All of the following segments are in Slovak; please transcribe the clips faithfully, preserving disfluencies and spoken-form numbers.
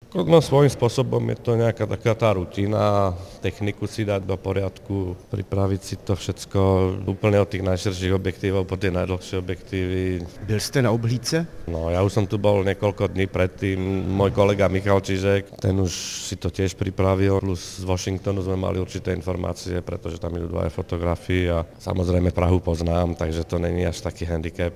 No svojím spôsobom je to nejaká taká tá rutina, techniku si dať do poriadku, pripraviť si to všetko úplne od tých najširších objektívov po tie najdlhšie objektívy. Byl jste na obhlídce? No ja už som tu bol niekoľko dní predtým, môj kolega Michal Čižek, ten už si to tiež pripravil, plus z Washingtonu sme mali určité informácie, pretože tam idú dvaja fotografi a samozrejme Prahu poznám, takže to není až taký handicap.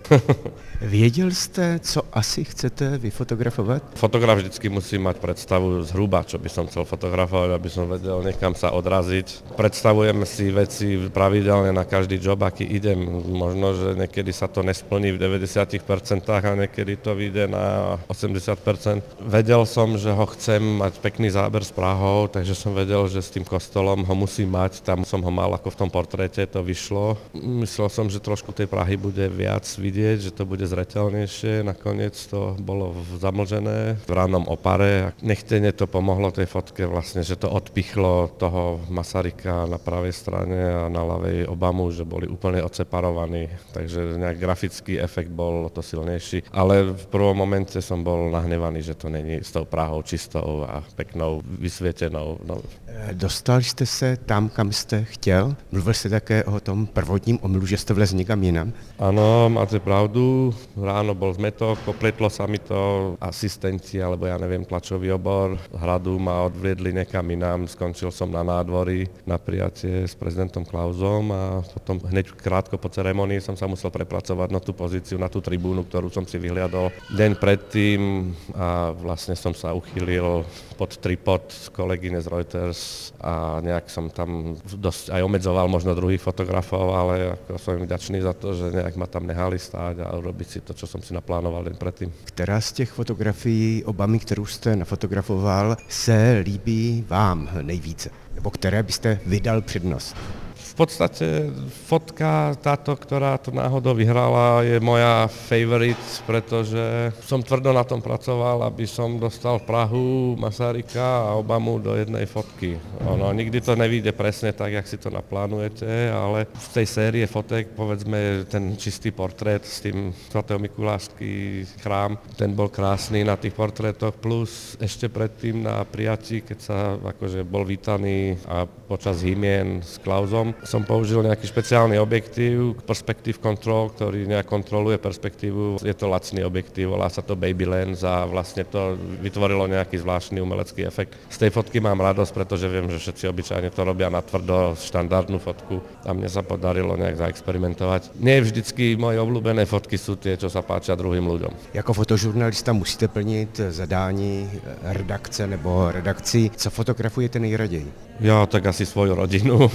Věděl jste, co asi chcete vyfotografovat? Fotograf vždycky musí mať predstavu zhruba, čo by som chcel fotografovať, aby som vedel niekam sa odraziť. Predstavujeme si veci pravidelne na každý job, aký idem. Možno, že niekedy sa to nesplní v deväťdesiat percent a niekedy to vyjde na osemdesiat percent. Vedel som, že ho chcem mať pekný záber s Prahou, takže som vedel, že s tým kostolom ho musím mať. Tam som ho mal ako v tom portréte, to vyšlo. Myslel som, že trošku tej Prahy bude viac vidieť, že to bude zreteľnejšie. Nakoniec to bolo zamlžené v rannom opare. Nechtene to pomohlo tej fotke vlastne, že to odpichlo toho Masaryka na pravej strane a na ľavej Obamu, že boli úplne odseparovaní. Takže nejak grafický efekt bol to silnejší. Ale v prvom momente som bol nahnevaný, že to není s tou Prahou čistou a peknou, vysvietenou. No. Dostal jste se tam, kam jste chtěl? Mluvil jste také o tom prvotním omylu, že jste vlez někam jinam? Áno, máte pravdu. Ráno bol zmetok, popletlo sa mi to, asistenti, alebo ja neviem, tlačový obor hradu ma odviedli niekam inám. Skončil som na nádvorí na prijatie s prezidentom Klausom a potom hneď krátko po ceremonii som sa musel prepracovať na tú pozíciu, na tú tribúnu, ktorú som si vyhliadol deň predtým a vlastne som sa uchýlil pod tripod kolegyne z Reuters a nejak som tam dosť aj obmedzoval možno druhých fotografov, ale ako som im vďačný za to, že nejak ma tam nehali stáť a urobiť si to, čo som si naplánoval deň predtým. Která z těch fotografií Obamy, kterou jste nafotografoval, se líbí vám nejvíce? Nebo které byste vydal přednost? V podstate fotka táto, ktorá to náhodou vyhrala, je moja favorite, pretože som tvrdo na tom pracoval, aby som dostal Prahu, Masaryka a Obamu do jednej fotky. Ono, nikdy to nevyjde presne tak, jak si to naplánujete, ale v tej série fotek, povedzme, ten čistý portrét s tým svätého Mikulášský chrám, ten bol krásny na tých portrétoch, plus ešte predtým na prijatí, keď sa akože bol vítaný a počas hymien s Klausom, som použil nejaký špeciálny objektív, Perspective Control, ktorý nejak kontroluje perspektívu. Je to lacný objektív, volá sa to Baby Lens a vlastne to vytvorilo nejaký zvláštny umelecký efekt. Z tej fotky mám radosť, pretože viem, že všetci obyčajne to robia natvrdo, štandardnú fotku a mne sa podarilo nejak zaexperimentovať. Nie vždycky moje obľúbené fotky sú tie, čo sa páčia druhým ľuďom. Jako fotožurnalista musíte plnit zadání redakce nebo redakcí. Co fotografujete nejraději? Jo, tak asi svoju rodinu.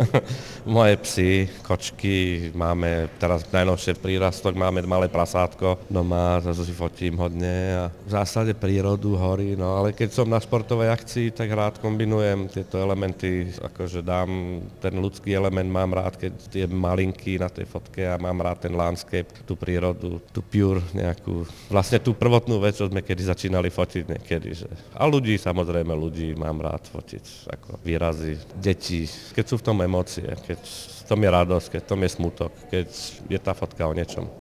Moje psy, kočky, máme teraz najnovšie prírastok, máme malé prasátko doma, zase si fotím hodne a v zásade prírodu, hory, no ale keď som na športovej akcii, tak rád kombinujem tieto elementy, akože dám ten ľudský element, mám rád, keď tie malinky na tej fotke a mám rád ten landscape, tú prírodu, tú pure nejakú, vlastne tú prvotnú vec, čo sme kedy začínali fotiť niekedy, že a ľudí, samozrejme ľudí mám rád fotiť, ako výrazy, deti, keď sú v tom emócie, keď v tom je radosť, keď v tom je smutok, keď je tá fotka o niečom.